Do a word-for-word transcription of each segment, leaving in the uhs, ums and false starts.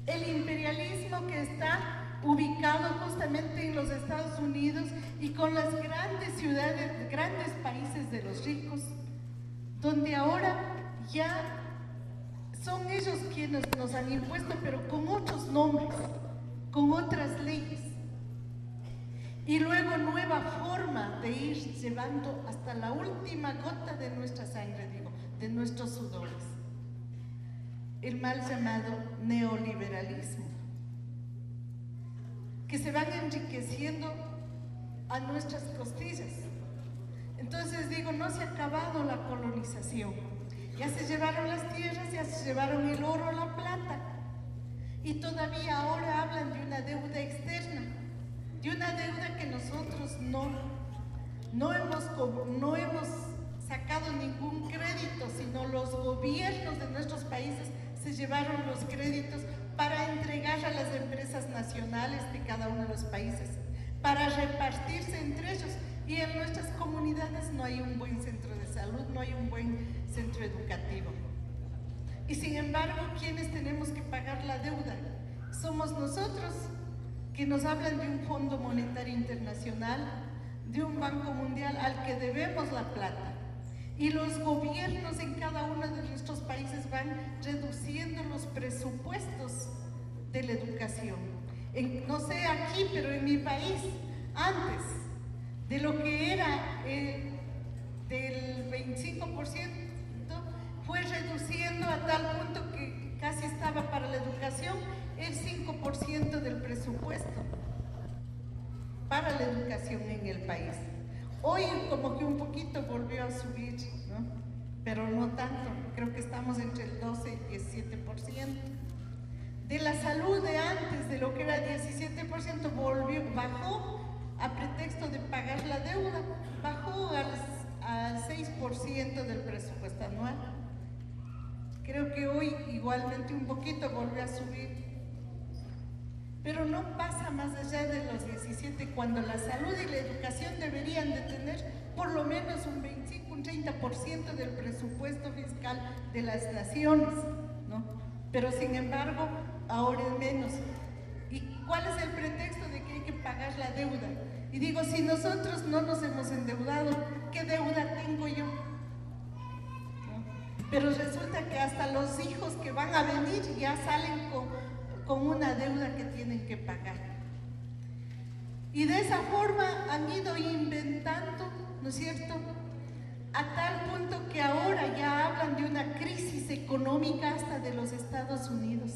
El imperialismo que está ubicado justamente en los Estados Unidos y con las grandes ciudades, grandes países de los ricos, donde ahora ya son ellos quienes nos han impuesto, pero con otros nombres, con otras leyes. Y luego nueva forma de ir llevando hasta la última gota de nuestra sangre, digo, de nuestros sudores. El mal llamado neoliberalismo, que se van enriqueciendo a nuestras costillas. Entonces digo, no se ha acabado la colonización. Ya se llevaron las tierras, ya se llevaron el oro, la plata. Y todavía ahora hablan de una deuda externa, de una deuda que nosotros no, no, hemos, no hemos sacado ningún crédito, sino los gobiernos de nuestros países se llevaron los créditos para entregar a las empresas nacionales de cada uno de los países, para repartirse entre ellos. Y en nuestras comunidades no hay un buen centro de salud, no hay un buen centro educativo. Y sin embargo, ¿quiénes tenemos que pagar la deuda? Somos nosotros, que nos hablan de un Fondo Monetario Internacional, de un Banco Mundial al que debemos la plata. Y los gobiernos en cada uno de nuestros países van reduciendo los presupuestos de la educación. En, no sé aquí, pero en mi país, antes de lo que era el, del veinticinco por ciento, fue reduciendo a tal punto que casi estaba para la educación el cinco por ciento del presupuesto para la educación en el país. Hoy como que un poquito volvió a subir, ¿no? Pero no tanto, creo que estamos entre el doce y diecisiete por ciento. De la salud de antes, de lo que era diecisiete por ciento, volvió, bajó a pretexto de pagar la deuda, bajó al, al seis por ciento del presupuesto anual. Creo que hoy igualmente un poquito volvió a subir. Pero no pasa más allá de los diecisiete, cuando la salud y la educación deberían de tener por lo menos un veinticinco, un treinta por ciento del presupuesto fiscal de las naciones, ¿no? Pero sin embargo, ahora es menos. ¿Y cuál es el pretexto de que hay que pagar la deuda? Y digo, si nosotros no nos hemos endeudado, ¿qué deuda tengo yo? ¿No? Pero resulta que hasta los hijos que van a venir ya salen con... con una deuda que tienen que pagar. Y de esa forma han ido inventando, ¿no es cierto?, a tal punto que ahora ya hablan de una crisis económica hasta de los Estados Unidos.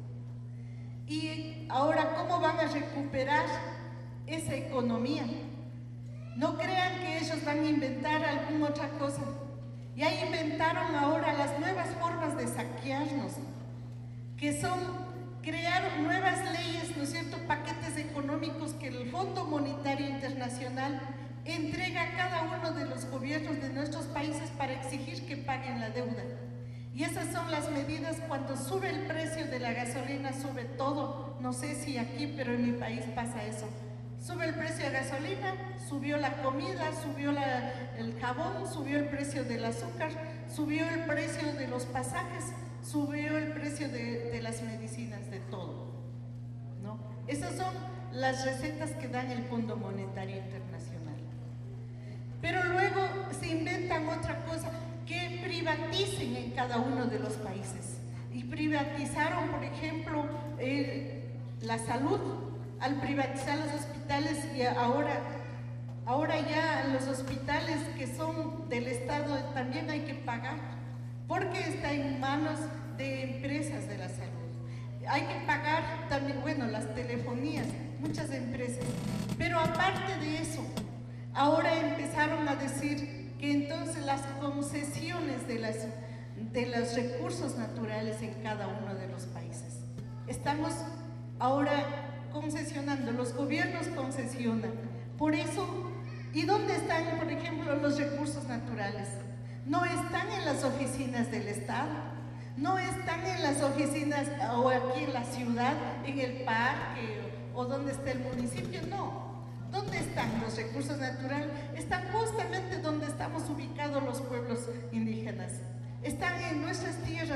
Y ahora, ¿cómo van a recuperar esa economía? No crean que ellos van a inventar alguna otra cosa. Ya inventaron ahora las nuevas formas de saquearnos, que son crear nuevas leyes, ¿no es cierto?, paquetes económicos que el Fondo Monetario Internacional entrega a cada uno de los gobiernos de nuestros países para exigir que paguen la deuda. Y esas son las medidas cuando sube el precio de la gasolina, sube todo. No sé si aquí, pero en mi país pasa eso. Sube el precio de la gasolina, subió la comida, subió la, el jabón, subió el precio del azúcar, subió el precio de los pasajes, subió el precio de, de las medicinas, de todo, ¿no? Esas son las recetas que dan el Fondo Monetario Internacional. Pero luego se inventan otra cosa, que privaticen en cada uno de los países. Y privatizaron, por ejemplo, eh, la salud, al privatizar los hospitales, y ahora, ahora ya los hospitales que son del Estado también hay que pagar, porque está en manos de empresas de la salud. Hay que pagar también, bueno, las telefonías, muchas empresas. Pero aparte de eso, ahora empezaron a decir que entonces las concesiones de, las, de los recursos naturales en cada uno de los países. Estamos ahora concesionando, los gobiernos concesionan. Por eso, ¿y dónde están, por ejemplo, los recursos naturales? No están en las oficinas del Estado, no están en las oficinas o aquí en la ciudad, en el parque o, o donde está el municipio, no. ¿Dónde están los recursos naturales? Están justamente donde estamos ubicados los pueblos indígenas. Están en nuestras tierras,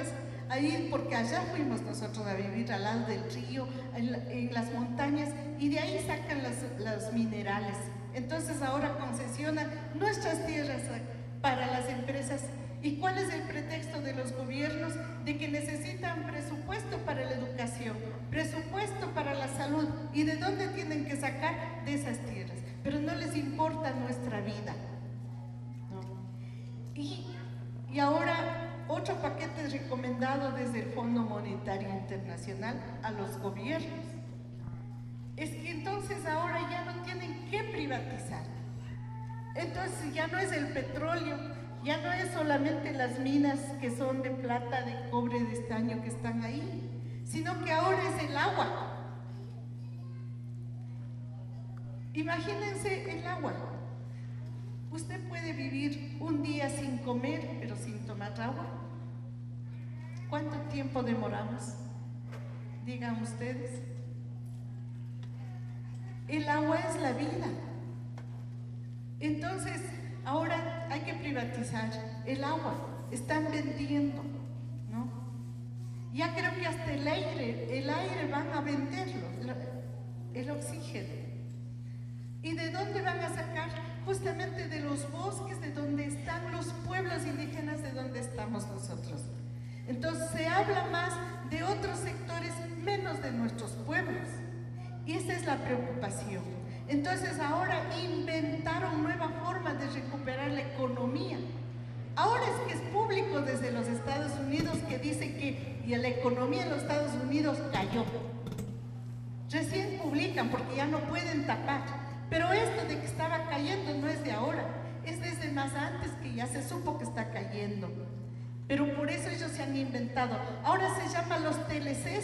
ahí, porque allá fuimos nosotros a vivir al lado del río, en, en las montañas, y de ahí sacan las, los minerales. Entonces ahora concesionan nuestras tierras para las empresas. ¿Y cuál es el pretexto de los gobiernos? De que necesitan presupuesto para la educación, presupuesto para la salud. ¿Y de dónde tienen que sacar? De esas tierras. Pero no les importa nuestra vida, ¿no? Y, y ahora otro paquete recomendado desde el Fondo Monetario Internacional a los gobiernos es que entonces ahora ya no tienen que privatizar. Entonces ya no es el petróleo, ya no es solamente las minas que son de plata, de cobre, de estaño que están ahí, sino que ahora es el agua. Imagínense el agua. Usted puede vivir un día sin comer, pero sin tomar agua. ¿Cuánto tiempo demoramos? Digan ustedes. El agua es la vida. Entonces, ahora hay que privatizar el agua. Están vendiendo, ¿no? Ya creo que hasta el aire, el aire van a venderlo, el oxígeno. ¿Y de dónde van a sacar? Justamente de los bosques, de donde están los pueblos indígenas, de donde estamos nosotros. Entonces se habla más de otros sectores, menos de nuestros pueblos. Y esa es la preocupación. Entonces ahora inventaron nueva forma de recuperar la economía. Ahora es que es público desde los Estados Unidos que dice que y la economía en los Estados Unidos cayó. Recién publican porque ya no pueden tapar. Pero esto de que estaba cayendo no es de ahora, es desde más antes que ya se supo que está cayendo. Pero por eso ellos se han inventado. Ahora se llama los T L Cs.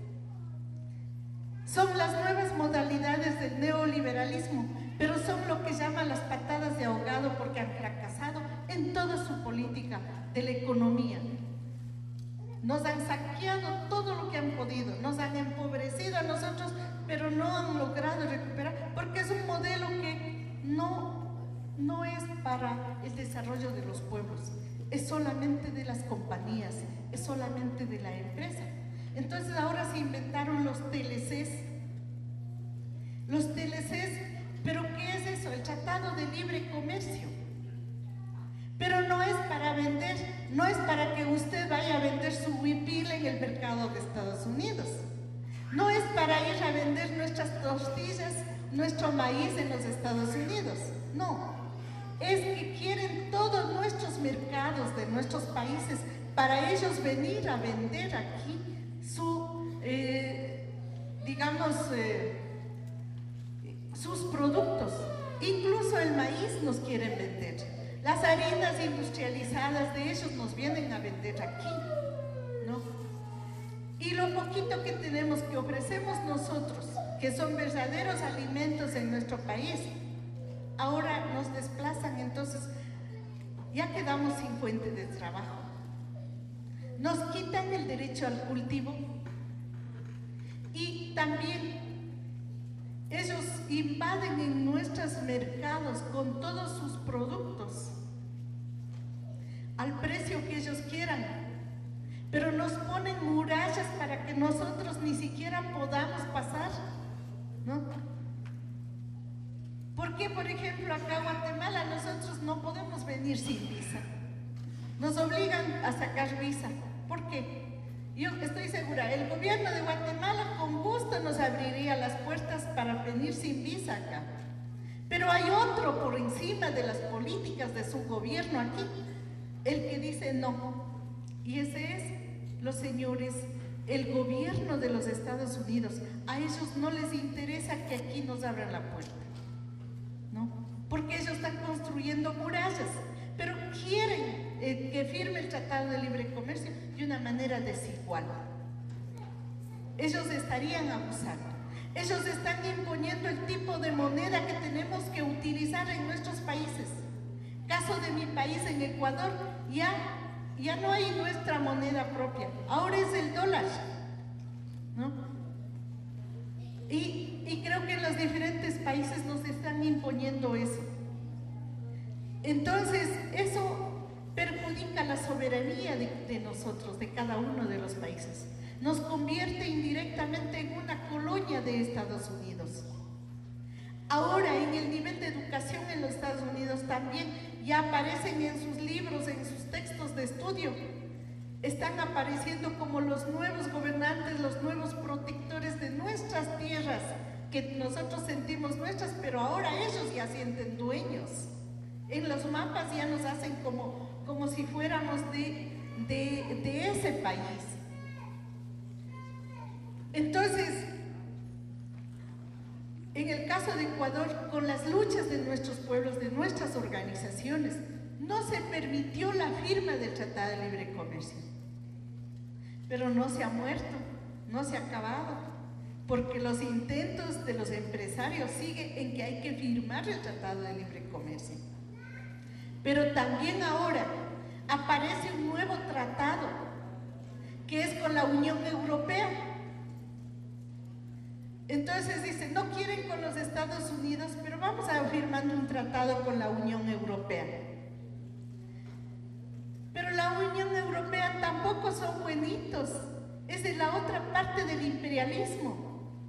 Son las nuevas modalidades del neoliberalismo, pero son lo que llaman las patadas de ahogado porque han fracasado en toda su política de la economía. Nos han saqueado todo lo que han podido, nos han empobrecido a nosotros, pero no han logrado recuperar, porque es un modelo que no, no es para el desarrollo de los pueblos, es solamente de las compañías, es solamente de la empresa. Entonces ahora se inventaron los T L Cs. Los T L Cs, ¿pero qué es eso? El Tratado de Libre Comercio. Pero no es para vender, no es para que usted vaya a vender su huipil en el mercado de Estados Unidos. No es para ir a vender nuestras tortillas, nuestro maíz en los Estados Unidos. No. Es que quieren todos nuestros mercados de nuestros países para ellos venir a vender aquí su, eh, digamos, eh, sus productos. Incluso el maíz nos quieren vender. Las harinas industrializadas de ellos nos vienen a vender aquí, ¿no? Y lo poquito que tenemos, que ofrecemos nosotros, que son verdaderos alimentos en nuestro país, ahora nos desplazan, entonces ya quedamos sin fuente de trabajo. Nos quitan el derecho al cultivo y también ellos invaden en nuestros mercados con todos sus productos al precio que ellos quieran, pero nos ponen murallas para que nosotros ni siquiera podamos pasar, ¿no? ¿Por qué, por ejemplo, acá en Guatemala nosotros no podemos venir sin visa? Nos obligan a sacar visa. ¿Por qué? Yo estoy segura, el gobierno de Guatemala con gusto nos abriría las puertas para venir sin visa acá. Pero hay otro por encima de las políticas de su gobierno aquí, el que dice no. Y ese es, los señores, el gobierno de los Estados Unidos. A ellos no les interesa que aquí nos abran la puerta, ¿no? Porque ellos están construyendo murallas, pero quieren eh, que firme el Tratado de Libre Comercio de una manera desigual. Ellos estarían abusando. Ellos están imponiendo el tipo de moneda que tenemos que utilizar en nuestros países. Caso de mi país, en Ecuador, ya, ya no hay nuestra moneda propia. Ahora es el dólar, ¿no? Y, y creo que en los diferentes países nos están imponiendo eso. Entonces, eso... perjudica la soberanía de, de nosotros, de cada uno de los países. Nos convierte indirectamente en una colonia de Estados Unidos. Ahora, en el nivel de educación en los Estados Unidos también ya aparecen en sus libros, en sus textos de estudio, están apareciendo como los nuevos gobernantes, los nuevos protectores de nuestras tierras, que nosotros sentimos nuestras, pero ahora ellos ya sienten dueños. En los mapas ya nos hacen como, como si fuéramos de, de, de ese país. Entonces, en el caso de Ecuador, con las luchas de nuestros pueblos, de nuestras organizaciones, no se permitió la firma del Tratado de Libre Comercio. Pero no se ha muerto, no se ha acabado, porque los intentos de los empresarios siguen en que hay que firmar el Tratado de Libre Comercio. Pero también ahora aparece un nuevo tratado, que es con la Unión Europea. Entonces dicen, no quieren con los Estados Unidos, pero vamos a firmar un tratado con la Unión Europea. Pero la Unión Europea tampoco son buenitos, es de la otra parte del imperialismo.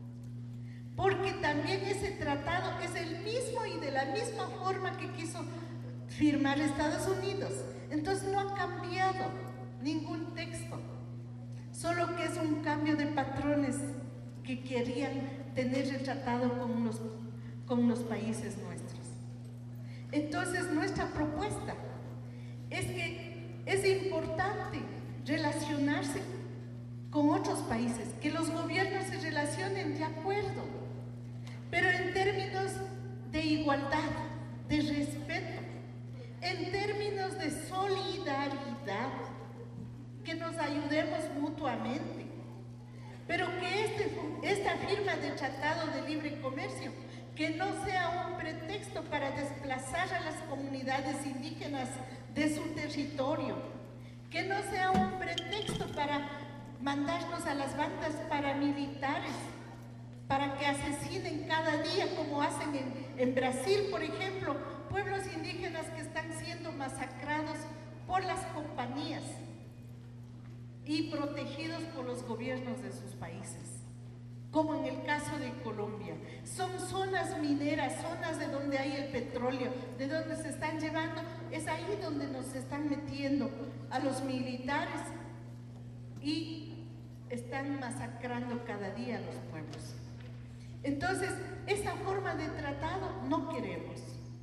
Porque también ese tratado es el mismo y de la misma forma que quiso firmar Estados Unidos. Entonces no ha cambiado ningún texto, solo que es un cambio de patrones que querían tener el tratado con los, con los países nuestros. Entonces nuestra propuesta es que es importante relacionarse con otros países, que los gobiernos se relacionen de acuerdo, pero en términos de igualdad, de respeto, en términos de solidaridad, que nos ayudemos mutuamente, pero que este, esta firma de Tratado de Libre Comercio, que no sea un pretexto para desplazar a las comunidades indígenas de su territorio, que no sea un pretexto para mandarnos a las bandas paramilitares para que asesinen cada día, como hacen en, en Brasil, por ejemplo, pueblos indígenas que están siendo masacrados por las compañías y protegidos por los gobiernos de sus países, como en el caso de Colombia. Son zonas mineras, zonas de donde hay el petróleo, de donde se están llevando, es ahí donde nos están metiendo a los militares y están masacrando cada día a los pueblos. Entonces, esa forma de tratado no queremos.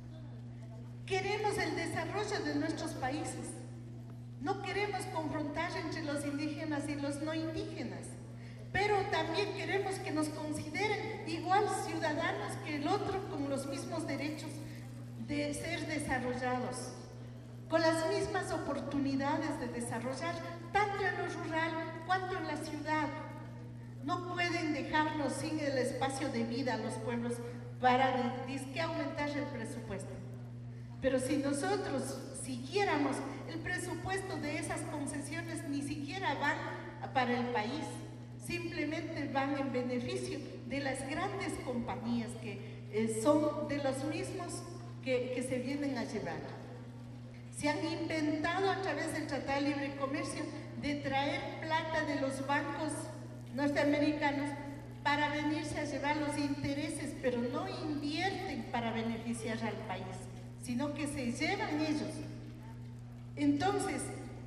Queremos el desarrollo de nuestros países. No queremos confrontar entre los indígenas y los no indígenas, pero también queremos que nos consideren igual ciudadanos que el otro, con los mismos derechos de ser desarrollados, con las mismas oportunidades de desarrollar, tanto en lo rural cuanto en la ciudad. No pueden dejarnos sin el espacio de vida a los pueblos para disque aumentar el presupuesto. Pero si nosotros siguiéramos el presupuesto de esas concesiones, ni siquiera van para el país, simplemente van en beneficio de las grandes compañías que eh, son de los mismos que, que se vienen a llevar. Se han inventado a través del Tratado de Libre Comercio de traer plata de los bancos norteamericanos para venirse a llevar los intereses, pero no invierten para beneficiar al país, sino que se llevan ellos. Entonces,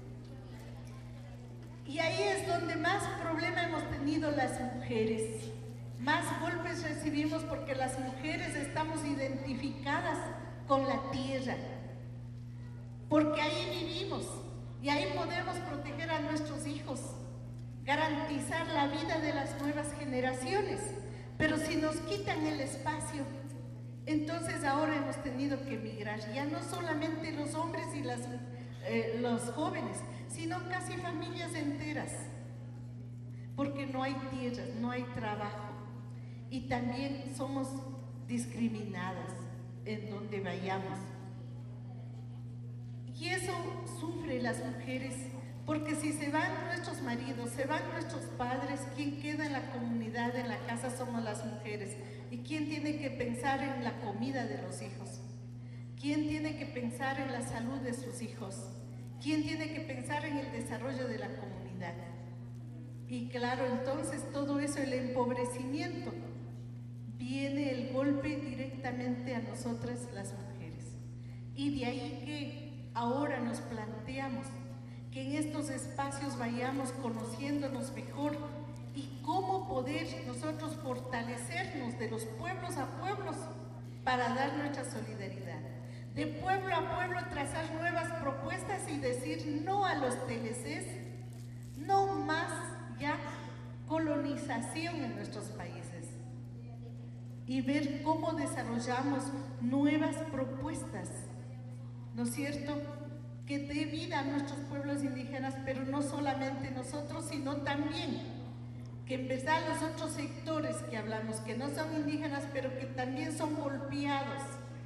y ahí es donde más problema hemos tenido las mujeres, más golpes recibimos porque las mujeres estamos identificadas con la tierra, porque ahí vivimos y ahí podemos proteger a nuestros hijos, garantizar la vida de las nuevas generaciones. Pero si nos quitan el espacio, entonces ahora hemos tenido que emigrar, ya no solamente los hombres y las, eh, los jóvenes, sino casi familias enteras, porque no hay tierras, no hay trabajo, y también somos discriminadas en donde vayamos. Y eso sufre las mujeres, porque si se van nuestros maridos, se van nuestros padres, quien queda en la comunidad, en la casa, somos las mujeres. ¿Y quién tiene que pensar en la comida de los hijos? ¿Quién tiene que pensar en la salud de sus hijos? ¿Quién tiene que pensar en el desarrollo de la comunidad? Y claro, entonces todo eso, el empobrecimiento, viene el golpe directamente a nosotras las mujeres. Y de ahí que ahora nos planteamos que en estos espacios vayamos conociéndonos mejor y cómo poder nosotros fortalecernos de los pueblos a pueblos para dar nuestra solidaridad. De pueblo a pueblo trazar nuevas propuestas y decir no a los T L Cs, no más ya colonización en nuestros países. Y ver cómo desarrollamos nuevas propuestas, ¿no es cierto?, que dé vida a nuestros pueblos indígenas, pero no solamente nosotros, sino también que en verdad los otros sectores que hablamos, que no son indígenas, pero que también son golpeados,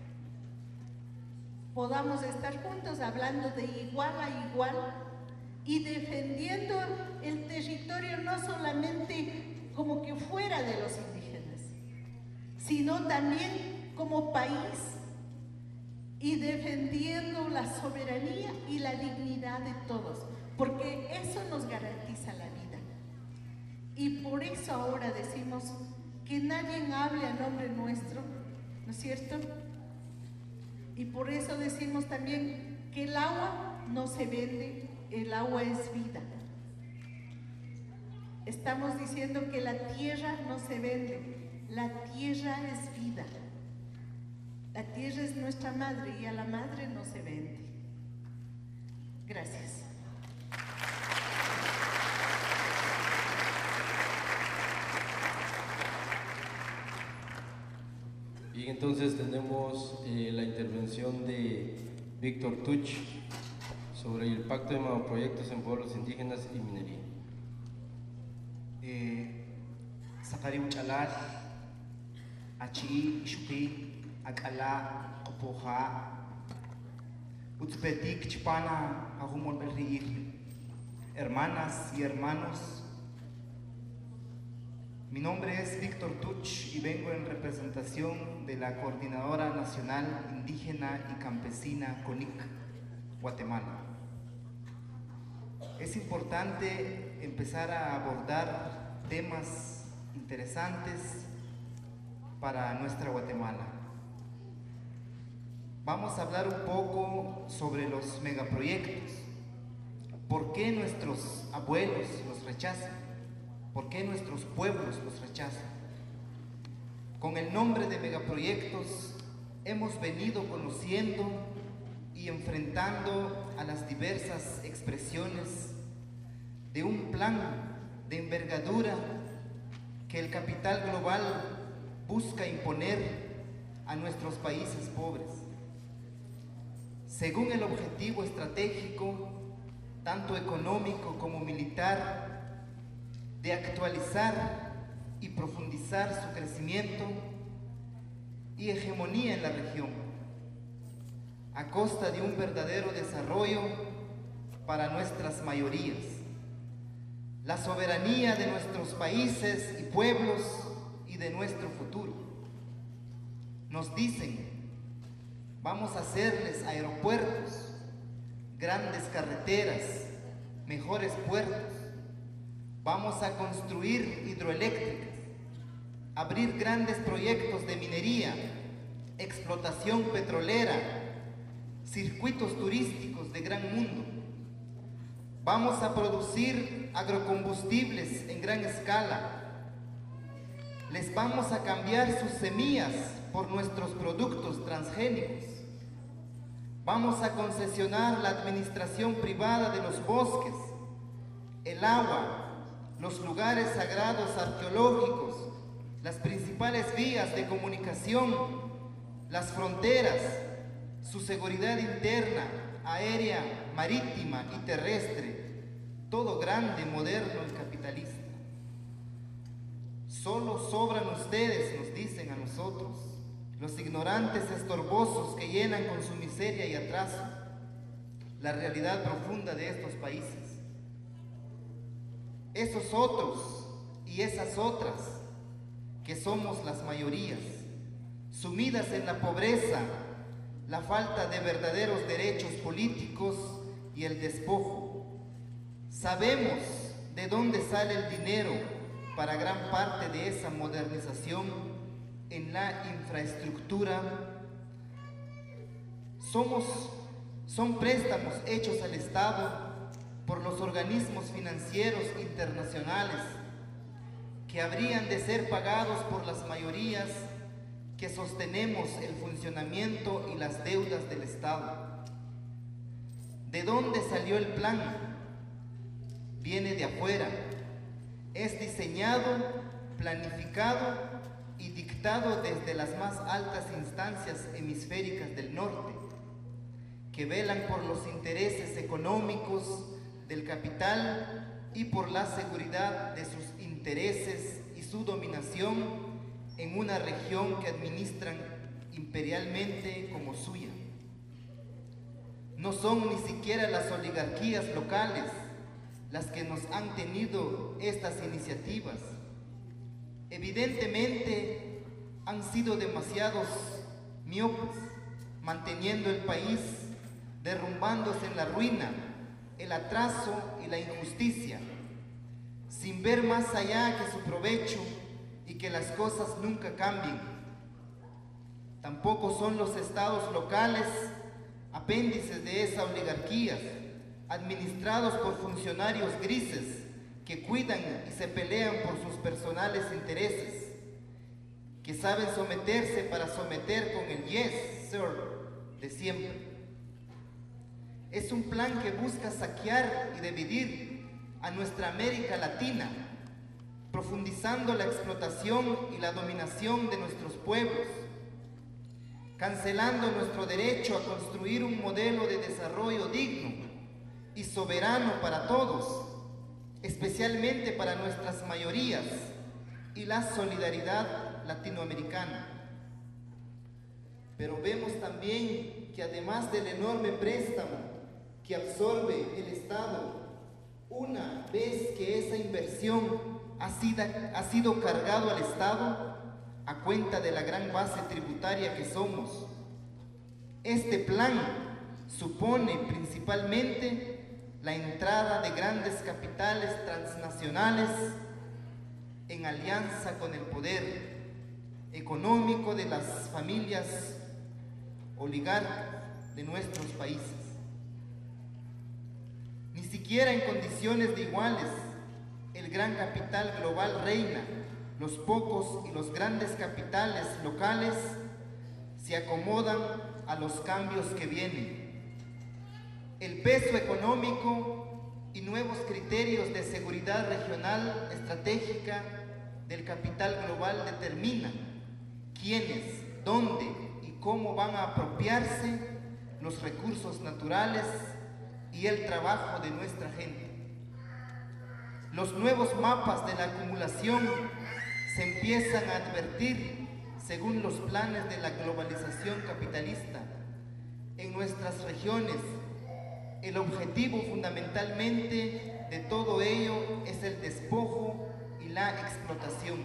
podamos estar juntos hablando de igual a igual y defendiendo el territorio no solamente como que fuera de los indígenas, sino también como país, y defendiendo la soberanía y la dignidad de todos, porque eso nos garantiza la vida. Y por eso ahora decimos que nadie hable a nombre nuestro, ¿no es cierto? Y por eso decimos también que el agua no se vende, el agua es vida. Estamos diciendo que la tierra no se vende, la tierra es vida. La tierra es nuestra madre y a la madre no se vende. Gracias. Y entonces tenemos eh, la intervención de Víctor Tuch sobre el Pacto de Megaproyectos en Pueblos Indígenas y Minería. Sakari Uchalar, Achi, Ishuki, Akala, Opoja, Utzpetik, Chipana, Ajumol Belriir, hermanas y hermanos. Mi nombre es Víctor Tuch y vengo en representación de la Coordinadora Nacional Indígena y Campesina CONIC, Guatemala. Es importante empezar a abordar temas interesantes para nuestra Guatemala. Vamos a hablar un poco sobre los megaproyectos. ¿Por qué nuestros abuelos los rechazan? ¿Por qué nuestros pueblos los rechazan? Con el nombre de megaproyectos hemos venido conociendo y enfrentando a las diversas expresiones de un plan de envergadura que el capital global busca imponer a nuestros países pobres. Según el objetivo estratégico, tanto económico como militar, de actualizar y profundizar su crecimiento y hegemonía en la región, a costa de un verdadero desarrollo para nuestras mayorías, la soberanía de nuestros países y pueblos y de nuestro futuro. Nos dicen, vamos a hacerles aeropuertos, grandes carreteras, mejores puertos, vamos a construir hidroeléctricas, abrir grandes proyectos de minería, explotación petrolera, circuitos turísticos de gran mundo. Vamos a producir agrocombustibles en gran escala. Les vamos a cambiar sus semillas por nuestros productos transgénicos. Vamos a concesionar la administración privada de los bosques, el agua, los lugares sagrados arqueológicos, las principales vías de comunicación, las fronteras, su seguridad interna, aérea, marítima y terrestre, todo grande, moderno y capitalista. Solo sobran ustedes, nos dicen a nosotros, los ignorantes estorbosos que llenan con su miseria y atraso la realidad profunda de estos países. Esos otros y esas otras, que somos las mayorías, sumidas en la pobreza, la falta de verdaderos derechos políticos y el despojo. Sabemos de dónde sale el dinero para gran parte de esa modernización en la infraestructura. Somos, son préstamos hechos al Estado por los organismos financieros internacionales que habrían de ser pagados por las mayorías que sostenemos el funcionamiento y las deudas del Estado. ¿De dónde salió el plan? Viene de afuera. Es diseñado, planificado y dictado desde las más altas instancias hemisféricas del norte, que velan por los intereses económicos del capital y por la seguridad de sus intereses y su dominación en una región que administran imperialmente como suya. No son ni siquiera las oligarquías locales las que nos han tenido estas iniciativas. Evidentemente han sido demasiados miopes, manteniendo el país derrumbándose en la ruina, el atraso y la injusticia, sin ver más allá que su provecho y que las cosas nunca cambien. Tampoco son los estados locales apéndices de esa oligarquía, administrados por funcionarios grises que cuidan y se pelean por sus personales intereses, que saben someterse para someter con el yes, sir, de siempre. Es un plan que busca saquear y dividir a nuestra América Latina, profundizando la explotación y la dominación de nuestros pueblos, cancelando nuestro derecho a construir un modelo de desarrollo digno y soberano para todos, especialmente para nuestras mayorías y la solidaridad latinoamericana. Pero vemos también que además del enorme préstamo que absorbe el Estado, una vez que esa inversión ha sido, ha sido cargado al Estado a cuenta de la gran base tributaria que somos, este plan supone principalmente la entrada de grandes capitales transnacionales en alianza con el poder económico de las familias oligarcas de nuestros países. Ni siquiera en condiciones de iguales el gran capital global reina. Los pocos y los grandes capitales locales se acomodan a los cambios que vienen. El peso económico y nuevos criterios de seguridad regional estratégica del capital global determinan quiénes, dónde y cómo van a apropiarse los recursos naturales y el trabajo de nuestra gente. Los nuevos mapas de la acumulación se empiezan a advertir según los planes de la globalización capitalista. En nuestras regiones, el objetivo fundamentalmente de todo ello es el despojo y la explotación.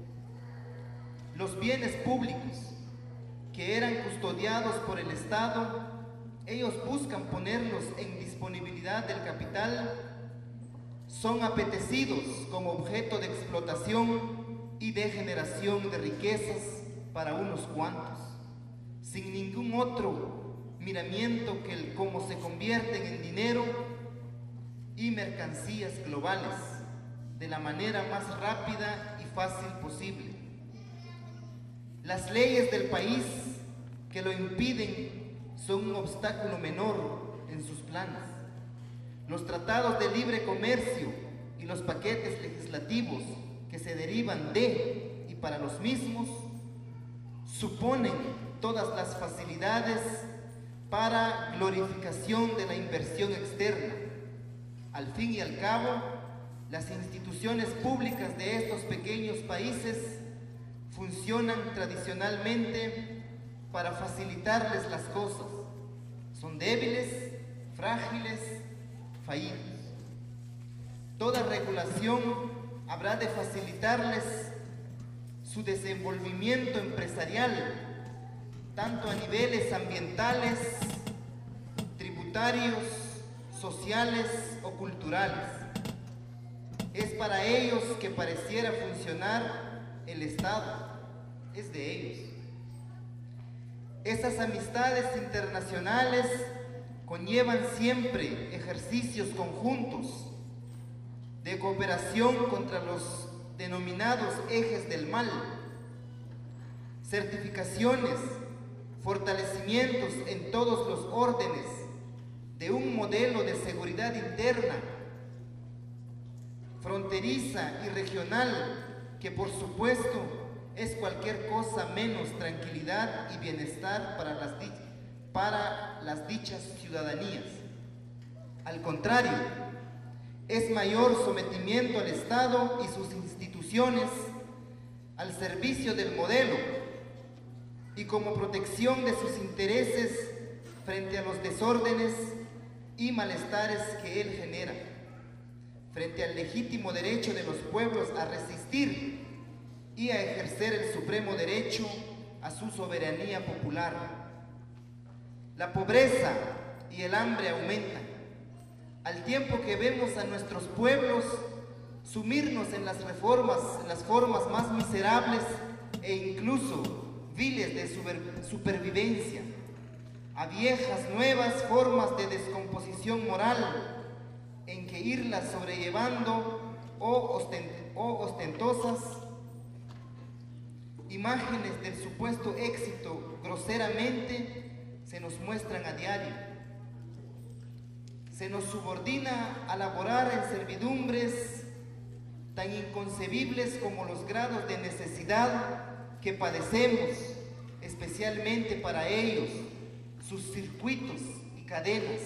Los bienes públicos que eran custodiados por el Estado, ellos buscan ponerlos en disponibilidad del capital, son apetecidos como objeto de explotación y de generación de riquezas para unos cuantos, sin ningún otro miramiento que el cómo se convierten en dinero y mercancías globales de la manera más rápida y fácil posible. Las leyes del país que lo impiden son un obstáculo menor en sus planes. Los tratados de libre comercio y los paquetes legislativos que se derivan de y para los mismos suponen todas las facilidades para glorificación de la inversión externa. Al fin y al cabo, las instituciones públicas de estos pequeños países funcionan tradicionalmente para facilitarles las cosas. Son débiles, frágiles, fallidos. Toda regulación habrá de facilitarles su desenvolvimiento empresarial, tanto a niveles ambientales, tributarios, sociales o culturales. Es para ellos que pareciera funcionar el Estado, es de ellos. Esas amistades internacionales conllevan siempre ejercicios conjuntos de cooperación contra los denominados ejes del mal, certificaciones, fortalecimientos en todos los órdenes de un modelo de seguridad interna, fronteriza y regional, que por supuesto es cualquier cosa menos tranquilidad y bienestar para las, para las dichas ciudadanías. Al contrario, es mayor sometimiento al Estado y sus instituciones al servicio del modelo y como protección de sus intereses frente a los desórdenes y malestares que él genera, frente al legítimo derecho de los pueblos a resistir y a ejercer el supremo derecho a su soberanía popular. La pobreza y el hambre aumentan, al tiempo que vemos a nuestros pueblos sumirnos en las reformas, en las formas más miserables e incluso viles de super, supervivencia, a viejas nuevas formas de descomposición moral, en que irlas sobrellevando o, ostent, o ostentosas imágenes del supuesto éxito groseramente se nos muestran a diario. Se nos subordina a laborar en servidumbres tan inconcebibles como los grados de necesidad que padecemos, especialmente para ellos, sus circuitos y cadenas.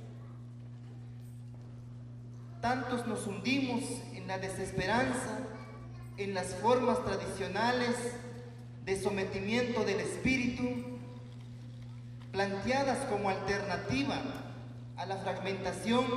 Tantos nos hundimos en la desesperanza, en las formas tradicionales de sometimiento del espíritu, planteadas como alternativa a la fragmentación,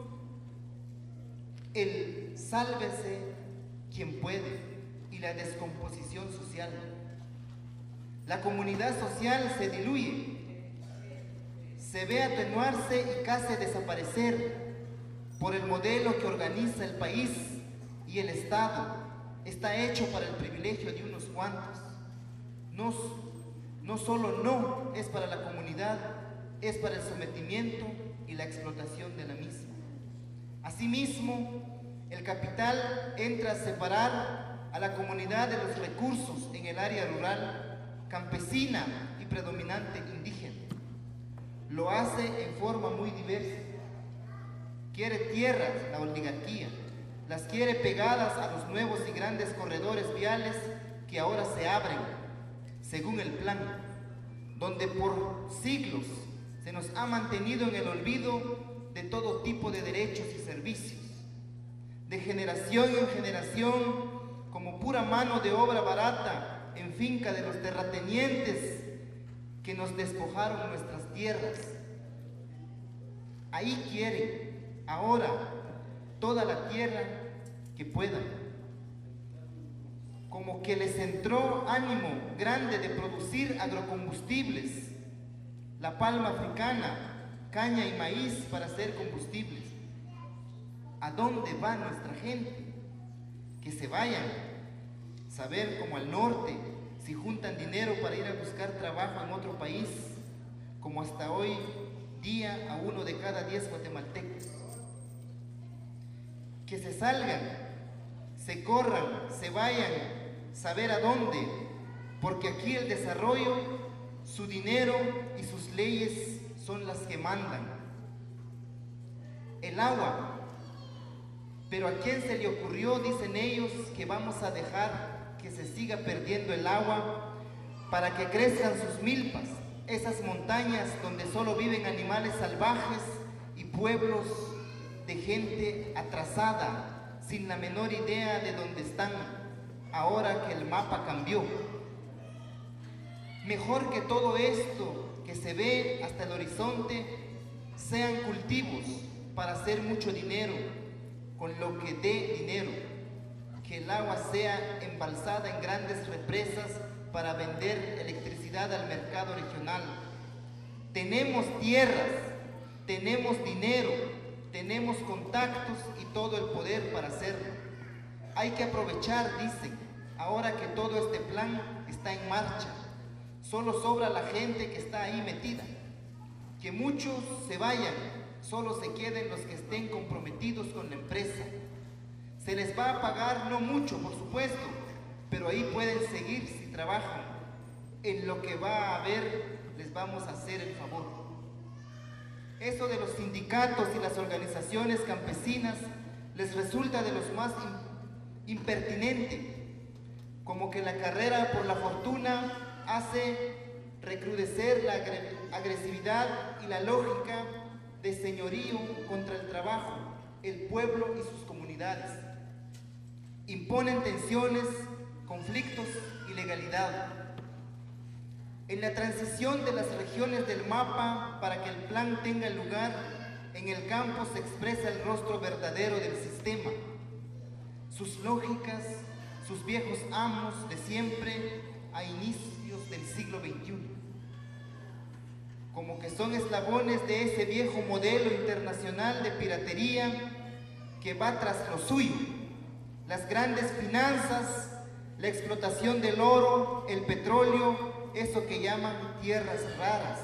el sálvese quien puede y la descomposición social. La comunidad social se diluye, se ve atenuarse y casi desaparecer por el modelo que organiza el país, y el Estado está hecho para el privilegio de unos cuantos. No, no solo no es para la comunidad, es para el sometimiento y la explotación de la misma. Asimismo, el capital entra a separar a la comunidad de los recursos en el área rural, campesina y predominante indígena. Lo hace en forma muy diversa. Quiere tierras, la oligarquía, las quiere pegadas a los nuevos y grandes corredores viales que ahora se abren, según el plan, donde por siglos se nos ha mantenido en el olvido de todo tipo de derechos y servicios, de generación en generación, como pura mano de obra barata en finca de los terratenientes que nos despojaron nuestras tierras. Ahí quieren ahora toda la tierra que puedan. Como que les entró ánimo grande de producir agrocombustibles, la palma africana, caña y maíz para hacer combustibles. ¿A dónde va nuestra gente? Que se vayan, saber como al norte, si juntan dinero para ir a buscar trabajo en otro país, como hasta hoy día a uno de cada diez guatemaltecos. Que se salgan, se corran, se vayan, saber a dónde, porque aquí el desarrollo, su dinero y sus leyes son las que mandan. El agua, pero ¿a quién se le ocurrió, dicen ellos, que vamos a dejar que se siga perdiendo el agua para que crezcan sus milpas, esas montañas donde solo viven animales salvajes y pueblos de gente atrasada, sin la menor idea de dónde están, ahora que el mapa cambió? Mejor que todo esto que se ve hasta el horizonte sean cultivos para hacer mucho dinero, con lo que dé dinero, que el agua sea embalsada en grandes represas para vender electricidad al mercado regional. Tenemos tierras, tenemos dinero, tenemos contactos y todo el poder para hacerlo. Hay que aprovechar, dicen, ahora que todo este plan está en marcha. Solo sobra la gente que está ahí metida. Que muchos se vayan, solo se queden los que estén comprometidos con la empresa. Se les va a pagar no mucho, por supuesto, pero ahí pueden seguir si trabajan. En lo que va a haber, les vamos a hacer el favor. Eso de los sindicatos y las organizaciones campesinas les resulta de los más impertinente, como que la carrera por la fortuna hace recrudecer la agresividad y la lógica de señorío contra el trabajo, el pueblo y sus comunidades. Imponen tensiones, conflictos, ilegalidad. En la transición de las regiones del mapa para que el plan tenga lugar, en el campo se expresa el rostro verdadero del sistema, sus lógicas, sus viejos amos de siempre a inicios del siglo veintiuno. Como que son eslabones de ese viejo modelo internacional de piratería que va tras lo suyo, las grandes finanzas, la explotación del oro, el petróleo, eso que llaman tierras raras,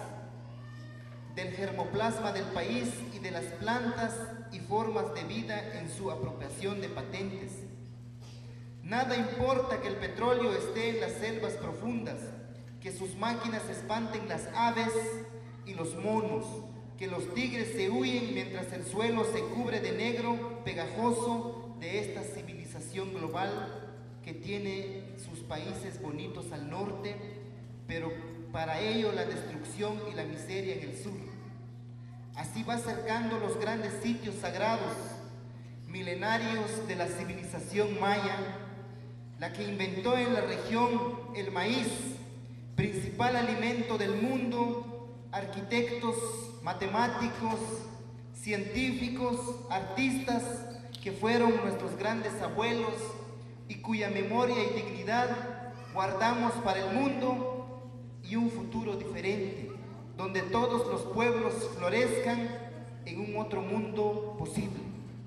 del germoplasma del país y de las plantas y formas de vida en su apropiación de patentes. Nada importa que el petróleo esté en las selvas profundas, que sus máquinas espanten las aves y los monos, que los tigres se huyen mientras el suelo se cubre de negro pegajoso de esta civilización global que tiene sus países bonitos al norte, pero para ello la destrucción y la miseria en el sur. Así va cercando los grandes sitios sagrados, milenarios de la civilización maya, la que inventó en la región el maíz, principal alimento del mundo, arquitectos, matemáticos, científicos, artistas, que fueron nuestros grandes abuelos y cuya memoria y dignidad guardamos para el mundo y un futuro diferente, donde todos los pueblos florezcan en un otro mundo posible.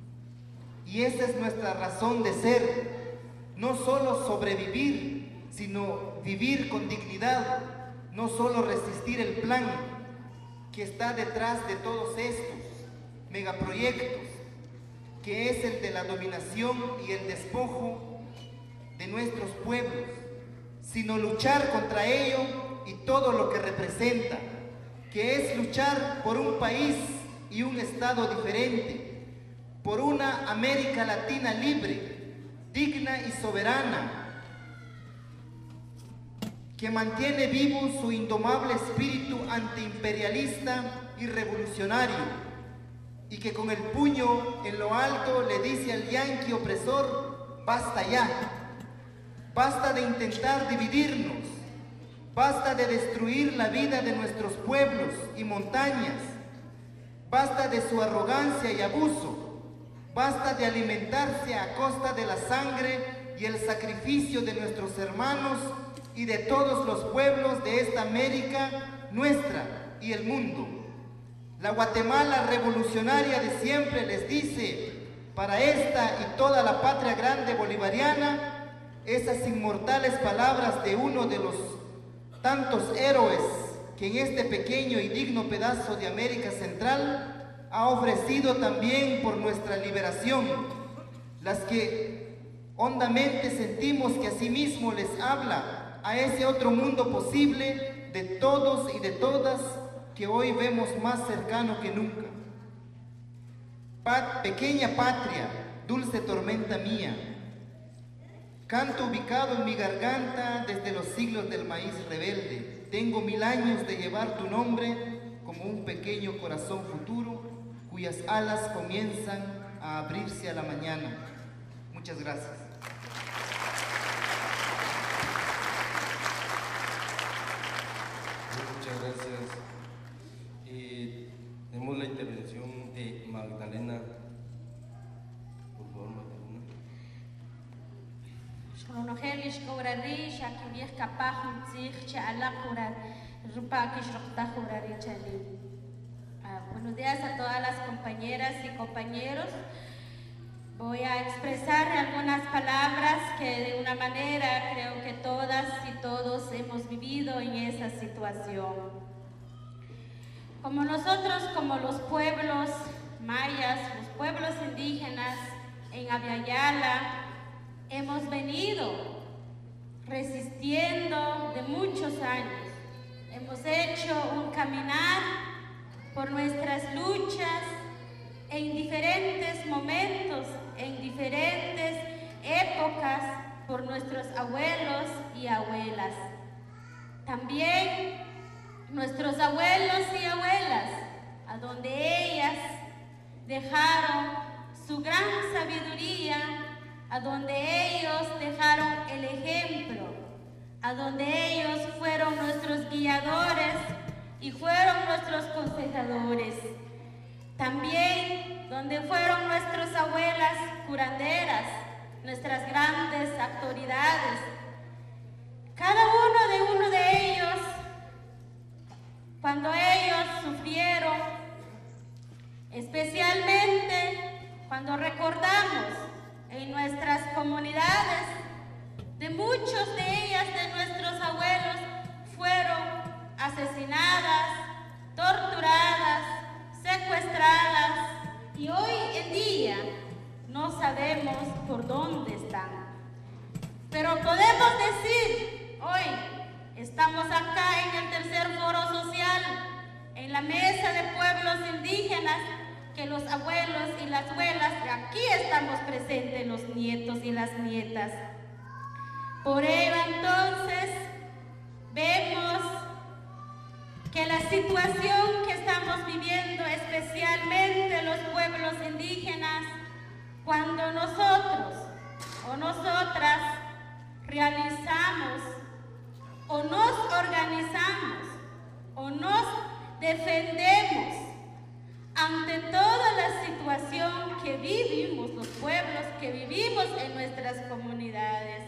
Y esa es nuestra razón de ser, no solo sobrevivir, sino vivir con dignidad, no solo resistir el plan que está detrás de todos estos megaproyectos, que es el de la dominación y el despojo de nuestros pueblos, sino luchar contra ello y todo lo que representa, que es luchar por un país y un Estado diferente, por una América Latina libre, digna y soberana, que mantiene vivo su indomable espíritu antiimperialista y revolucionario, y que con el puño en lo alto le dice al yanqui opresor: basta ya, basta de intentar dividirnos, basta de destruir la vida de nuestros pueblos y montañas, basta de su arrogancia y abuso, basta de alimentarse a costa de la sangre y el sacrificio de nuestros hermanos y de todos los pueblos de esta América nuestra y el mundo. La Guatemala revolucionaria de siempre les dice, para esta y toda la patria grande bolivariana, esas inmortales palabras de uno de los tantos héroes que en este pequeño y digno pedazo de América Central ha ofrecido también por nuestra liberación, las que hondamente sentimos que asimismo les habla a ese otro mundo posible de todos y de todas que hoy vemos más cercano que nunca. Pat, pequeña patria, dulce tormenta mía, canto ubicado en mi garganta desde los siglos del maíz rebelde. Tengo mil años de llevar tu nombre como un pequeño corazón futuro cuyas alas comienzan a abrirse a la mañana. Muchas gracias. Muchas gracias. Eh, tenemos la intervención de Magdalena. Por favor, Magdalena. Shkonohelish kobrari, shakibieh kapah mtzich, chala kurar, rupakish rokta kurari chali. Uh, buenos días a todas las compañeras y compañeros. Voy a expresar algunas palabras que de una manera creo que todas y todos hemos vivido en esa situación. Como nosotros, como los pueblos mayas, los pueblos indígenas en Abya Yala, hemos venido resistiendo de muchos años. Hemos hecho un caminar por nuestras luchas en diferentes momentos, en diferentes épocas, por nuestros abuelos y abuelas. También nuestros abuelos y abuelas, a donde ellas dejaron su gran sabiduría, a donde ellos dejaron el ejemplo, a donde ellos fueron nuestros guiadores y fueron nuestros consejadores. También donde fueron nuestras abuelas curanderas, nuestras grandes autoridades. Cada uno de uno de ellos, cuando ellos sufrieron, especialmente cuando recordamos en nuestras comunidades, de muchos de ellas, de nuestros abuelos, fueron asesinadas, torturadas, secuestradas, y hoy en día no sabemos por dónde están. Pero podemos decir, hoy estamos acá en el tercer foro social, en la mesa de pueblos indígenas, que los abuelos y las abuelas, aquí estamos presentes los nietos y las nietas. Por ello entonces vemos que la situación que estamos viviendo, especialmente los pueblos indígenas, cuando nosotros o nosotras realizamos o nos organizamos o nos defendemos ante toda la situación que vivimos los pueblos, que vivimos en nuestras comunidades.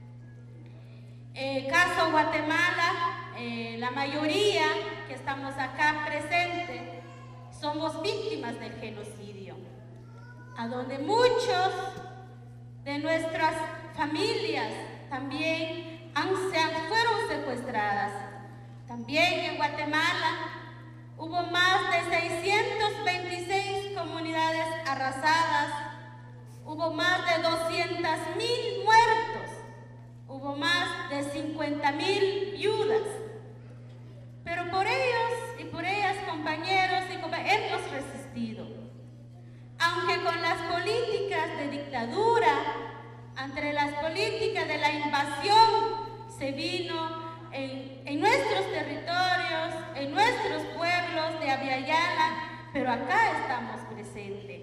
Eh, caso Guatemala, eh, la mayoría que estamos acá presentes somos víctimas del genocidio, a donde muchos de nuestras familias también han, se han, fueron secuestradas. También en Guatemala hubo más de seiscientas veintiséis comunidades arrasadas, hubo más de doscientos mil muertos, hubo más de cincuenta mil viudas. Pero por ellos y por ellas, compañeros y compañeras, hemos resistido. Aunque con las políticas de dictadura, ante las políticas de la invasión, se vino En, en nuestros territorios, en nuestros pueblos de Abya Yala, pero acá estamos presentes.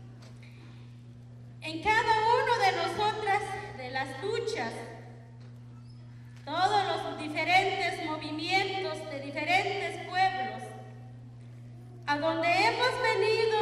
En cada uno de nosotras, de las luchas, todos los diferentes movimientos de diferentes pueblos, a donde hemos venido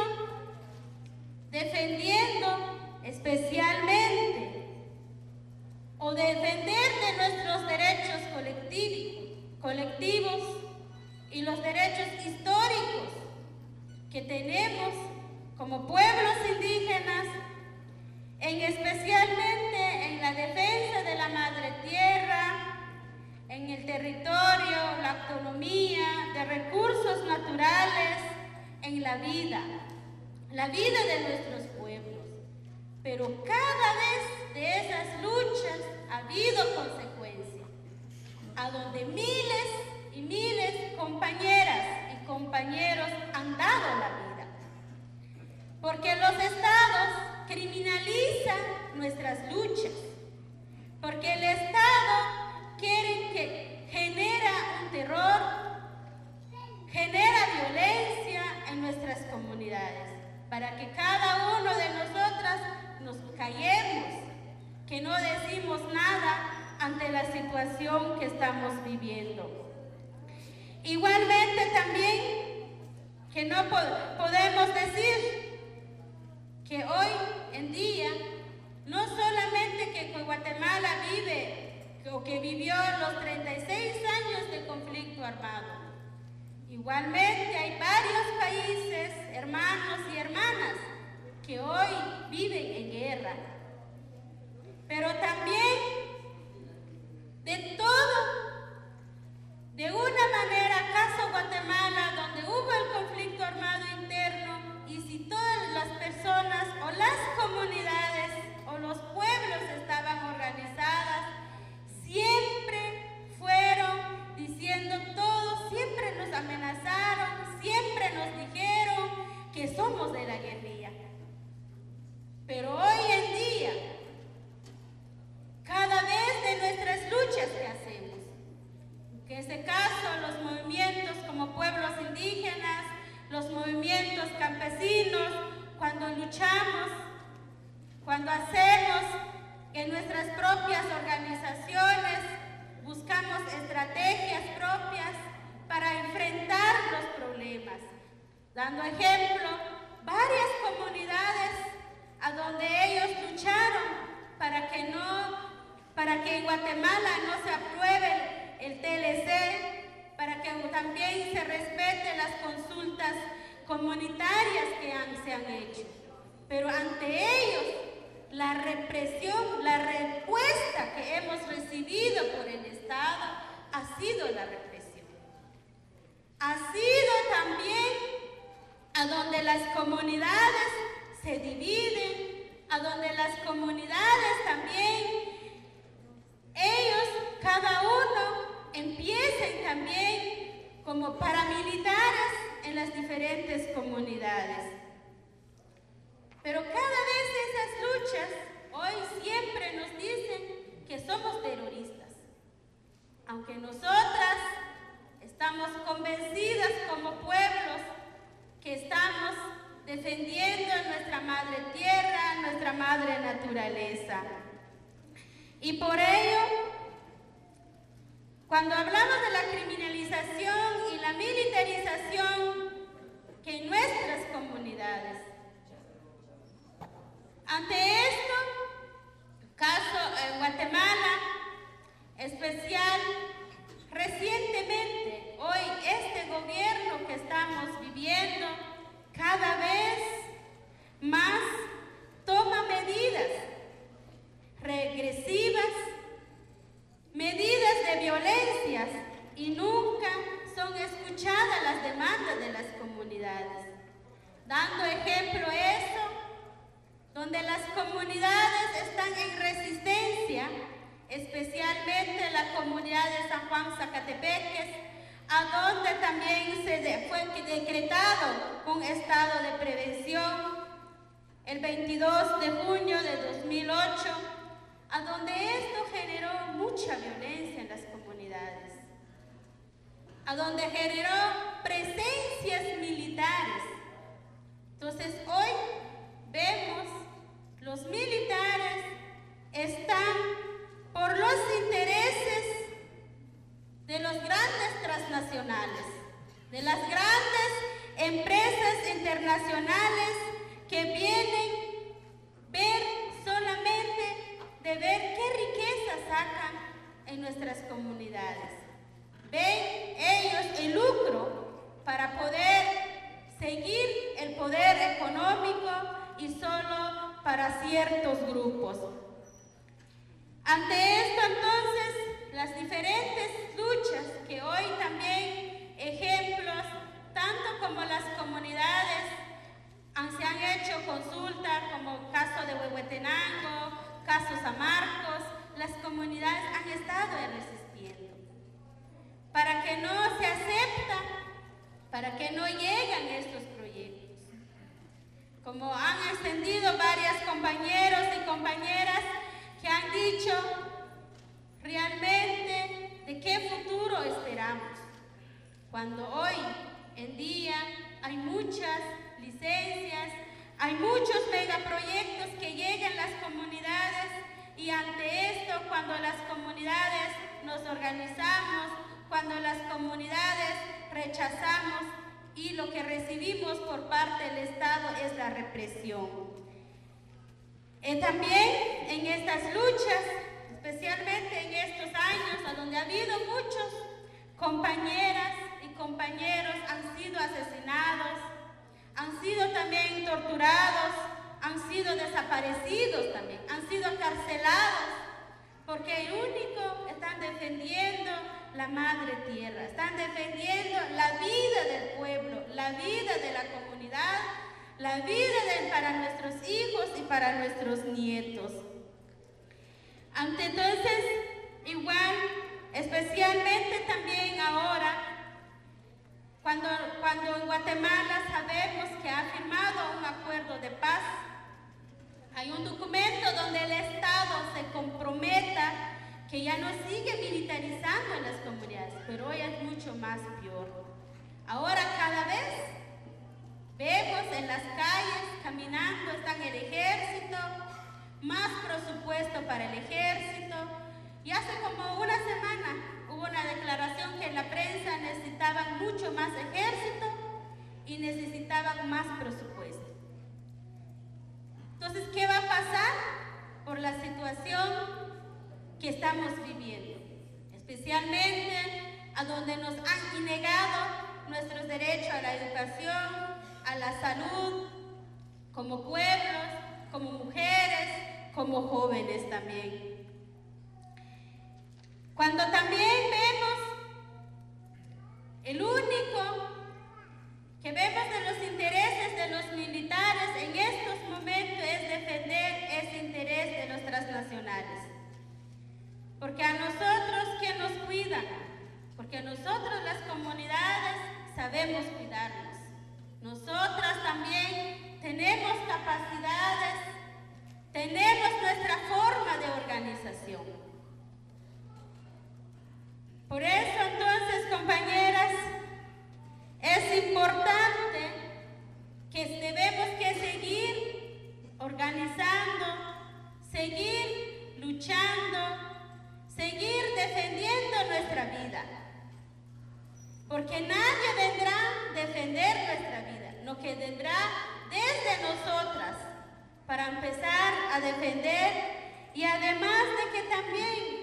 defendiendo especialmente o defender de nuestros derechos colectivos y los derechos históricos que tenemos como pueblos indígenas, en especialmente en la defensa de la madre tierra, en el territorio, la autonomía, de recursos naturales, en la vida, la vida de nuestros pueblos. Pero cada vez de esas luchas ha habido consecuencias, a donde miles y miles de compañeras y compañeros han dado la vida. Porque los estados criminalizan nuestras luchas, porque el Estado quiere que genera un terror, genera violencia en nuestras comunidades, para que cada uno de nosotras nos callemos, que no decimos nada ante la situación que estamos viviendo. Igualmente también que no po podemos decir que hoy en día no solamente que Guatemala vive o que vivió los treinta y seis años de conflicto armado, Igualmente hay varios países, hermanos y hermanas, que hoy viven en guerra. Pero también de todo, de una manera, caso Guatemala, donde hubo el conflicto armado interno, y si todas las personas o las comunidades o los pueblos estaban organizadas, siempre fueron diciendo todo, siempre nos amenazaron, siempre nos dijeron que somos de la guerrilla. Pero hoy en día, cada vez de nuestras luchas que hacemos, que en este caso los movimientos como pueblos indígenas, los movimientos campesinos, cuando luchamos, cuando hacemos en nuestras propias organizaciones, buscamos estrategias propias para enfrentar los problemas. Dando ejemplo, varias comunidades a donde ellos lucharon para que no, para que en Guatemala no se apruebe el T L C, para que también se respeten las consultas comunitarias que han, se han hecho. Pero ante ellos, la represión, la respuesta que hemos recibido por el Estado ha sido la represión. Ha sido también a donde las comunidades se dividen, a donde las comunidades también, ellos, cada uno, empiecen también como paramilitares en las diferentes comunidades. Pero cada vez esas luchas, hoy siempre nos dicen que somos terroristas. Aunque nosotras estamos convencidas como pueblos que estamos defendiendo nuestra madre tierra, nuestra madre naturaleza. Y por ello, cuando hablamos de la criminalización y la militarización que en nuestras comunidades, ante esto, caso en Guatemala, especial, recientemente, hoy este gobierno que estamos viviendo, cada vez más toma medidas regresivas, medidas de violencias, y nunca son escuchadas las demandas de las comunidades. Dando ejemplo eso, donde las comunidades están en resistencia, especialmente la comunidad de San Juan Zacatepeques, a donde también se de, fue decretado un estado de prevención el veintidós de junio de dos mil ocho, a donde esto generó mucha violencia en las comunidades, a donde generó presencias militares. Entonces hoy vemos los militares están por los intereses de los grandes transnacionales, de las grandes empresas internacionales que vienen a ver solamente de ver qué riqueza sacan en nuestras comunidades. Ven ellos el lucro para poder seguir el poder económico y solo para ciertos grupos. Ante esto, entonces, las diferentes luchas que hoy también ejemplos, tanto como las comunidades han, se han hecho consultas, como el caso de Huehuetenango, caso San Marcos, las comunidades han estado resistiendo para que no se acepta, para que no lleguen estos proyectos. Como han extendido varios compañeros y compañeras que han dicho realmente de qué futuro esperamos, cuando hoy en día hay muchas licencias, hay muchos megaproyectos que llegan a las comunidades, y ante esto, cuando las comunidades nos organizamos, cuando las comunidades rechazamos, y lo que recibimos por parte del Estado es la represión. Eh, también en estas luchas, especialmente en estos años, a donde ha habido muchos compañeras y compañeros compañeros han sido asesinados, han sido también torturados, han sido desaparecidos también, han sido encarcelados, porque el único están defendiendo la madre tierra, están defendiendo la vida del pueblo, la vida de la comunidad, la vida de, para nuestros hijos y para nuestros nietos. Ante entonces, igual, especialmente también ahora, cuando, cuando en Guatemala sabemos que ha firmado un acuerdo de paz, hay un documento donde el Estado se comprometa que ya no sigue militarizando en las comunidades, pero hoy es mucho más peor. Ahora cada vez vemos en las calles caminando, están el ejército, más presupuesto para el ejército, y hace como una semana hubo una declaración que en la prensa necesitaban mucho más ejército y necesitaban más presupuesto. Entonces, ¿qué va a pasar por la situación que estamos viviendo? Especialmente a donde nos han negado nuestros derechos a la educación, a la salud, como pueblos, como mujeres, como jóvenes también. Cuando también vemos, el único que vemos de los intereses de los militares en estos momentos es defender ese interés de los transnacionales. Porque a nosotros que nos cuidan, porque a nosotros las comunidades sabemos cuidarnos. Nosotras también tenemos capacidades, tenemos nuestra forma de organización. Por eso entonces, compañeras, es importante que debemos que seguir organizando, seguir luchando, seguir defendiendo nuestra vida. Porque nadie vendrá a defender nuestra vida, lo que vendrá desde nosotras para empezar a defender y además de que también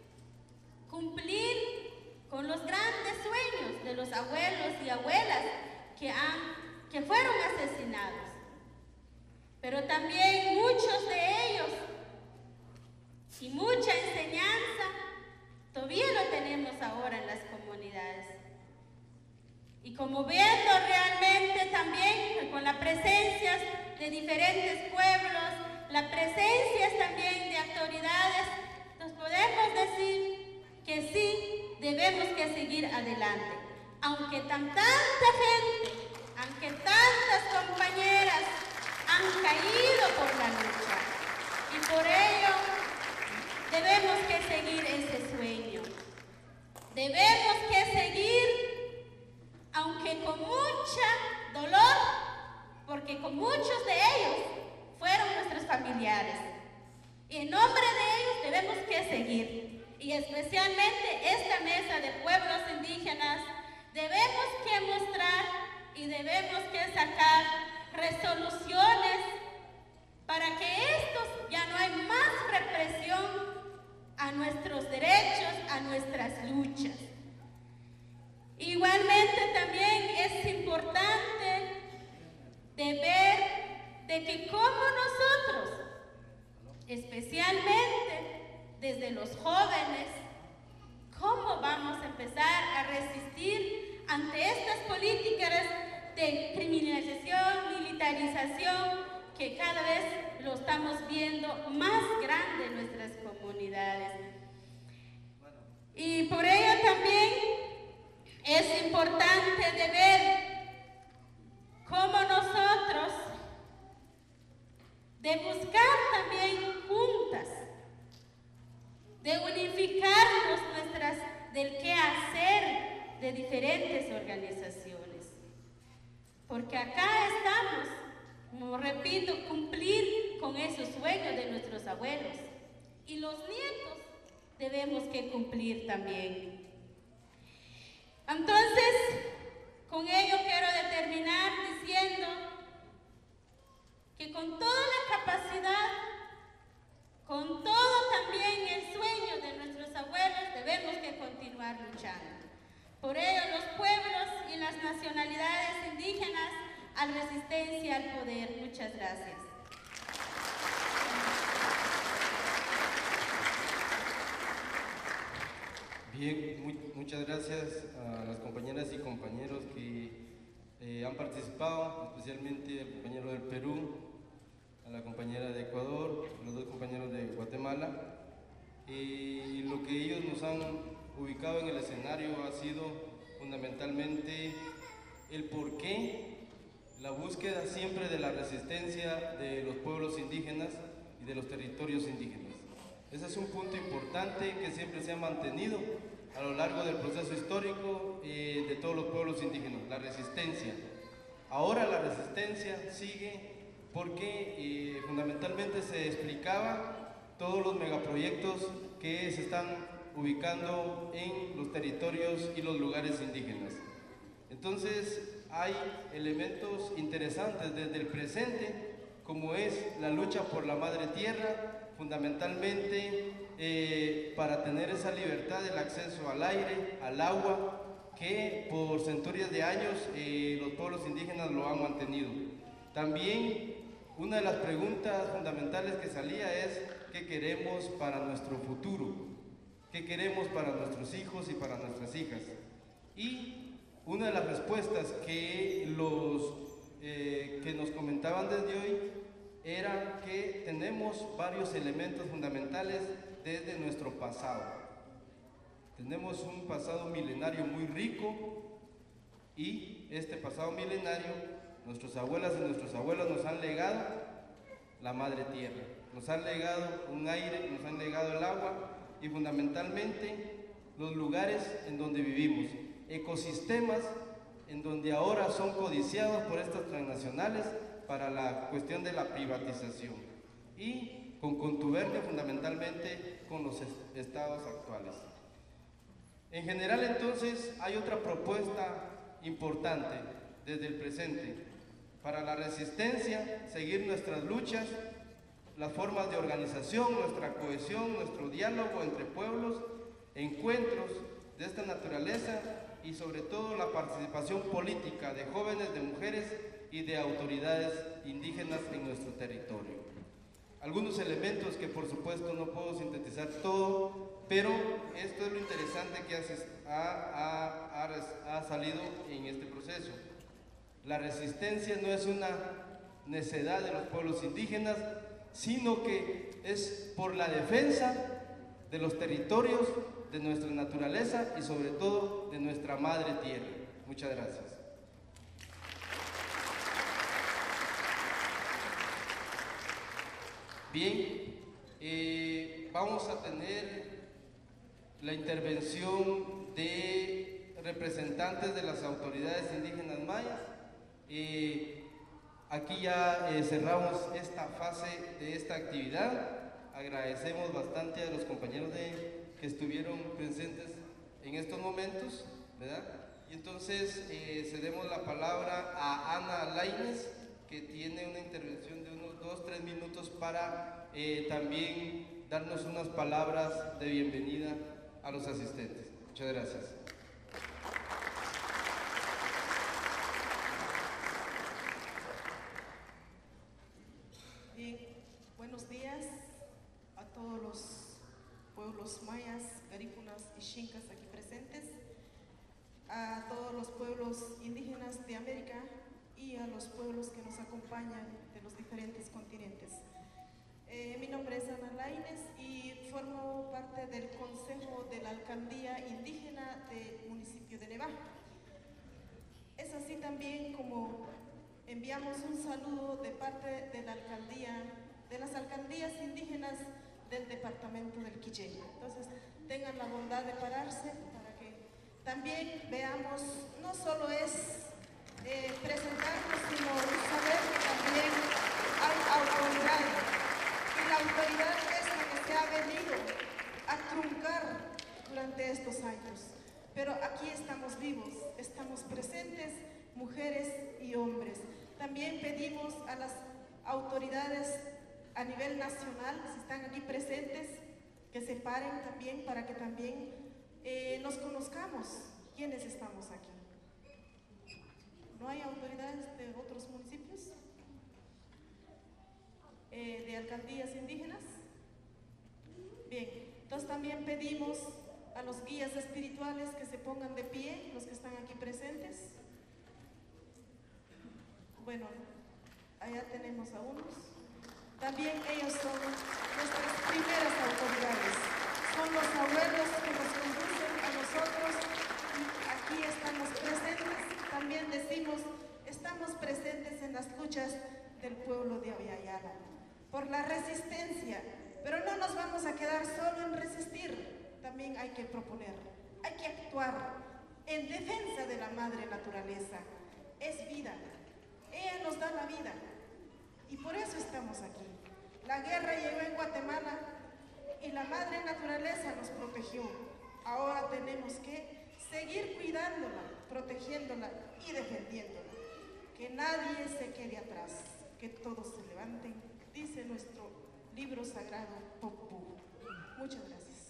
cumplir con los grandes sueños de los abuelos y abuelas que, han, que fueron asesinados. Pero también muchos de ellos y mucha enseñanza todavía lo tenemos ahora en las comunidades. Y como viendo realmente también con la presencia de diferentes pueblos, la presencia también de autoridades, nos podemos decir que sí, debemos que seguir adelante. Aunque tan, tanta gente, aunque tantas compañeras han caído por la lucha. Y por ello debemos que seguir ese sueño. Debemos que seguir, aunque con mucho dolor, porque con muchos de ellos fueron nuestros familiares. Y en nombre de ellos debemos que seguir. Y especialmente esta mesa de pueblos indígenas, debemos que mostrar y debemos que sacar resoluciones para que estos ya no hay más represión a nuestros derechos, a nuestras luchas. Igualmente también es importante de ver de que como nosotros, especialmente desde los jóvenes, cómo vamos a empezar a resistir ante estas políticas de criminalización, militarización, que cada vez lo estamos viendo más grande en nuestras comunidades. Y por ello también es importante de ver cómo nosotros de buscar también juntas, de unificarnos nuestras del qué hacer de diferentes organizaciones. Porque acá estamos, como repito, cumplir con esos sueños de nuestros abuelos. Y los nietos debemos que cumplir también. Entonces, con ello quiero determinar diciendo que con toda la capacidad, con todo también el sueño de nuestros abuelos, debemos que continuar luchando. Por ello, los pueblos y las nacionalidades indígenas a la resistencia al poder. Muchas gracias. Bien, muy, muchas gracias a las compañeras y compañeros que eh, han participado, especialmente al compañero del Perú, a la compañera de Ecuador, a los dos compañeros de Guatemala. Y lo que ellos nos han ubicado en el escenario ha sido fundamentalmente el porqué, la búsqueda siempre de la resistencia de los pueblos indígenas y de los territorios indígenas. Ese es un punto importante que siempre se ha mantenido a lo largo del proceso histórico eh, de todos los pueblos indígenas, la resistencia. Ahora la resistencia sigue porque eh, fundamentalmente se explicaba todos los megaproyectos que se están ubicando en los territorios y los lugares indígenas. Entonces hay elementos interesantes desde el presente, como es la lucha por la madre tierra, fundamentalmente eh, para tener esa libertad del acceso al aire, al agua, que por centurias de años eh, los pueblos indígenas lo han mantenido. También una de las preguntas fundamentales que salía es ¿qué queremos para nuestro futuro? ¿Qué queremos para nuestros hijos y para nuestras hijas? Y una de las respuestas que, los, eh, que nos comentaban desde hoy era que tenemos varios elementos fundamentales desde nuestro pasado. Tenemos un pasado milenario muy rico y este pasado milenario, nuestras abuelas y nuestros abuelos nos han legado la madre tierra, nos han legado un aire, nos han legado el agua y fundamentalmente los lugares en donde vivimos, ecosistemas en donde ahora son codiciados por estas transnacionales para la cuestión de la privatización y con contubernio fundamentalmente con los estados actuales. En general entonces hay otra propuesta importante desde el presente para la resistencia, seguir nuestras luchas, las formas de organización, nuestra cohesión, nuestro diálogo entre pueblos, encuentros de esta naturaleza y sobre todo la participación política de jóvenes, de mujeres y de autoridades indígenas en nuestro territorio. Algunos elementos que por supuesto no puedo sintetizar todo, pero esto es lo interesante que ha, ha, ha, ha salido en este proceso. La resistencia no es una necedad de los pueblos indígenas, sino que es por la defensa de los territorios, de nuestra naturaleza y sobre todo de nuestra madre tierra. Muchas gracias. Bien, eh, vamos a tener la intervención de representantes de las autoridades indígenas mayas. Eh, aquí ya eh, cerramos esta fase de esta actividad. Agradecemos bastante a los compañeros de, que estuvieron presentes en estos momentos, ¿verdad? Y entonces eh, cedemos la palabra a Ana Lainez, que tiene una intervención de unos dos, tres minutos para eh, también darnos unas palabras de bienvenida a los asistentes. Muchas gracias. Bien, buenos días a todos los pueblos mayas, garífunas y xincas aquí presentes, a todos los pueblos indígenas de América y a los pueblos que nos acompañan de los diferentes continentes. Eh, mi nombre es Ana Lainez y formo parte del Consejo de la Alcaldía Indígena del municipio de Neva. Es así también como enviamos un saludo de parte de la alcaldía, de las alcaldías indígenas del departamento del Quillay. Entonces, tengan la bondad de pararse para que también veamos, no solo es Eh, presentarnos, sino saber que también hay autoridad y la autoridad es la que se ha venido a truncar durante estos años, pero aquí estamos vivos, estamos presentes, mujeres y hombres. También pedimos a las autoridades a nivel nacional, si están aquí presentes, que se paren también para que también eh, nos conozcamos ¿quiénes estamos aquí? ¿No hay autoridades de otros municipios? Eh, ¿De alcaldías indígenas? Bien, entonces también pedimos a los guías espirituales que se pongan de pie, los que están aquí presentes. Bueno, allá tenemos a unos. También ellos son nuestras primeras autoridades, son los abuelos que nos conducen a nosotros y aquí estamos presentes. También decimos, estamos presentes en las luchas del pueblo de Abya Yala, por la resistencia, pero no nos vamos a quedar solo en resistir, también hay que proponer, hay que actuar en defensa de la madre naturaleza. Es vida, ella nos da la vida y por eso estamos aquí. La guerra llegó en Guatemala y la madre naturaleza nos protegió. Ahora tenemos que seguir cuidándola, protegiéndola y defendiéndola. Que nadie se quede atrás, que todos se levanten, dice nuestro libro sagrado Popú. Muchas gracias.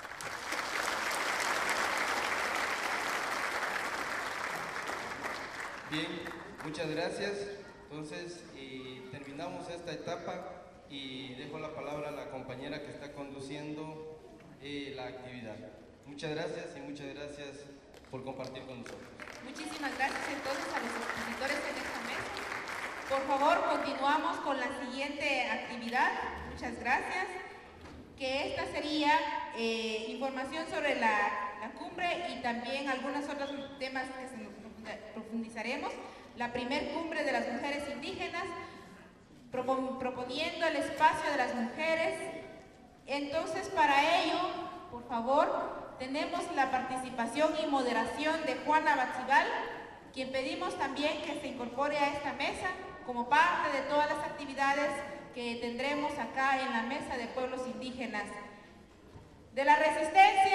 Bien, muchas gracias. Entonces, eh, terminamos esta etapa y dejo la palabra a la compañera que está conduciendo eh, la actividad. Muchas gracias y muchas gracias por compartir con nosotros. Muchísimas gracias entonces a los expositores en esta mesa. Por favor, continuamos con la siguiente actividad. Muchas gracias. Que esta sería eh, información sobre la, la cumbre y también algunos otros temas que se nos profundizaremos. La primer cumbre de las mujeres indígenas, proponiendo el espacio de las mujeres. Entonces, para ello, por favor, tenemos la participación y moderación de Juana Batzibal, quien pedimos también que se incorpore a esta mesa como parte de todas las actividades que tendremos acá en la Mesa de Pueblos Indígenas. De la resistencia,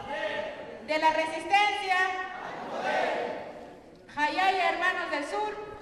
de la resistencia, Jayaya Hermanos del Sur.